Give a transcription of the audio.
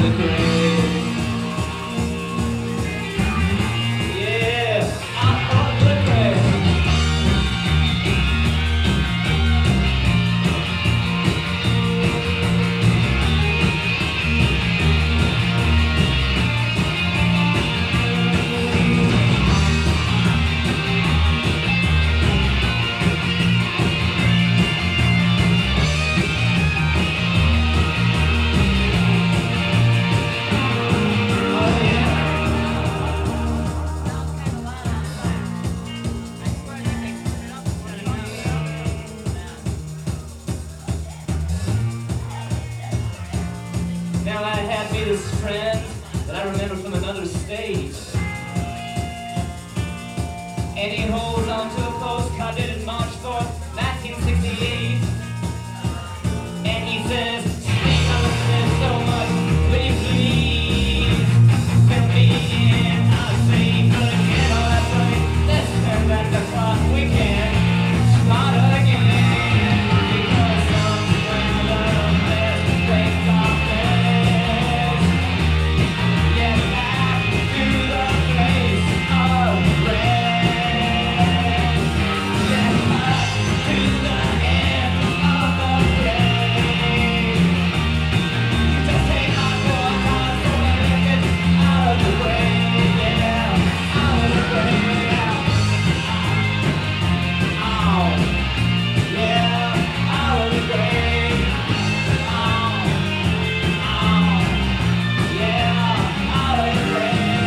the grave. Yeah, out of the grave. Now I had me this friend that I remember from another state. And he holds on to a postcard dated March 4th, 1968. And he says, "Steve, I love this so much, will you please fill me in? I'll sleep again, oh that's right, let's turn back the clock, we can start again. Because somewhere the best ways are best. Yes, back to the place of rest. Yes, back to the end of the grave. Just take my forecast so I can get out of the way, yeah, out of the way, yeah. Ow, yeah, out of the grave. Ow, yeah, out of the grave.